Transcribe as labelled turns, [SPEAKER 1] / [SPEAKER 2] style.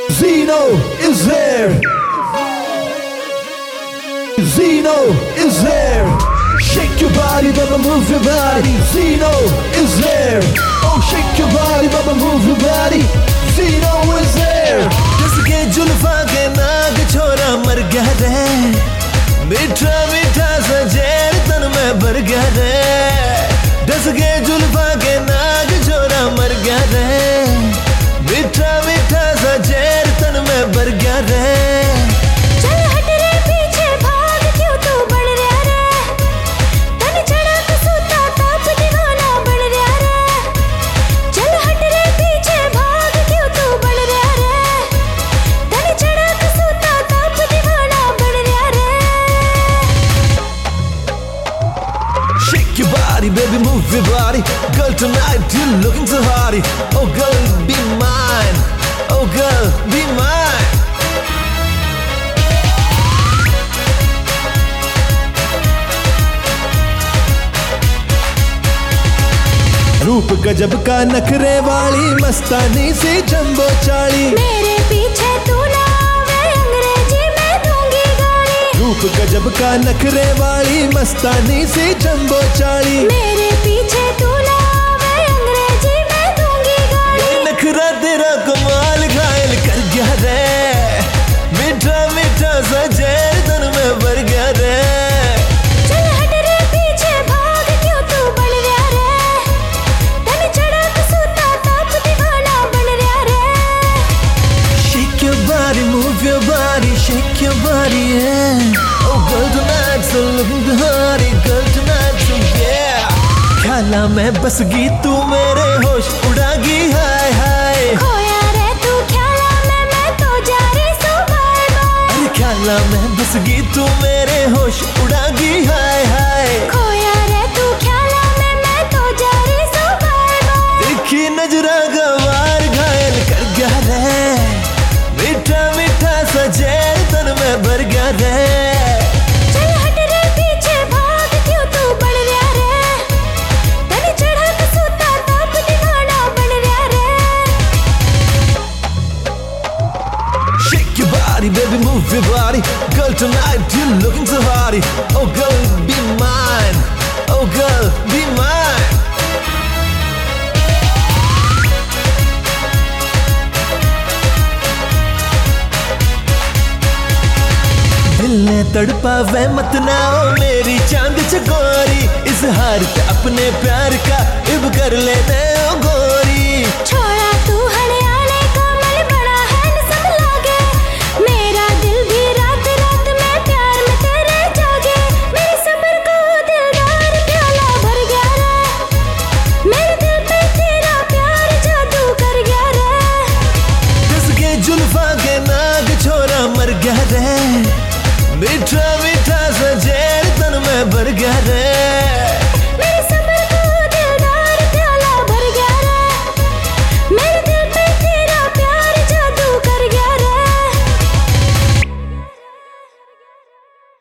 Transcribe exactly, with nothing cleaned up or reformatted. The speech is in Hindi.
[SPEAKER 1] Zeno is there. Zeno is there. Shake your body, mama, move your body. Zeno is there. Oh, shake your body, mama, move your body. Zeno is there.
[SPEAKER 2] जिसके जुल्फा के नाग छोरा मर गया रे, मीठा मीठा सा जहर तन में भर गया रे। जिसके जुल्फा के नाग छोरा मर गया रे, मीठा मीठा सा जहर तन में भर गया रे।
[SPEAKER 3] चल हट रे पीछे भाग, क्यों तू बढ़ रहा रे? तन चढ़ा के सूता ताप दीवाना बन रहा रे। चल हट रे पीछे भाग, क्यों तू बढ़ रहा रे? तन चढ़ा के सूता ताप दीवाना बन रहा रे।
[SPEAKER 2] Shake your body, baby, move your body. Girl, tonight you're looking so hotty. Oh, girl, be mine. Oh, girl, be mine.
[SPEAKER 1] रूप गजब का नखरे वाली, मस्तानी सी जंबो चाली।
[SPEAKER 3] मेरे पीछे तू ना आवे, अंग्रेजी में दूंगी गाली।
[SPEAKER 1] रूप गजब का नखरे वाली, मस्तानी सी जंबो चाली।
[SPEAKER 3] मेरे पीछे तू ना आवे, अंग्रेजी में दूंगी गाली।
[SPEAKER 2] ये नखरा तेरा कमाल घायल कर गया रे, मीठा मीठा सा जहर तन में भर गया रे।
[SPEAKER 3] चल हट रे पीछे भाग, क्यों तू बढ़ रहा रे? तन चढ़ा के सूता ताप दीवाना बन रहा रे।
[SPEAKER 2] Shake your body, move your body, shake your body, yeah. Oh, girl, tonight so looking hotty, girl, tonight so yeah. ख्याला में बस गई तू, मेरे होश उड़ागी, हाय हाय।
[SPEAKER 3] खोया रे तू ख्याला में, मैं तो जा रही सो बाय बाय।
[SPEAKER 2] अरे ख्याला में बस गई तू, मेरे होश उड़ागी, हाय हाय।
[SPEAKER 3] खोया रे तू ख्याला में, मैं तो जा रही सो बाय बाय।
[SPEAKER 2] देखी नजरा गवार घायल कर गया रे, मीठा मीठा सा जहर तन में भर गया रे।
[SPEAKER 3] चल हट रे पीछे भाग, क्यों तू बढ़ रहा रे? तन चढ़ा के सूता ताप दीवाना बन रहा रे।
[SPEAKER 2] Shake your body, baby, move your body. Girl, tonight you're looking so hotty. Oh, girl, be mine. Oh, girl, be mine. दिल ने तड़पा वे मत ना ओ मेरी चांद चकोरी, इस हार पे अपने प्यार का इब कर ले दे ओ गोरी।
[SPEAKER 3] छोड़ा तू हरियाणे का मन बड़ा है न सब लागे, मेरा दिल भी रात रात में प्यार में तेरे जागे। मेरे सबर को दिलदार प्याला भर गया रे, मेरे दिल पे तेरा प्यार जादू कर गया रे।
[SPEAKER 2] जिसके जुल्फा के नाग छोरा मर गया रे, मीठा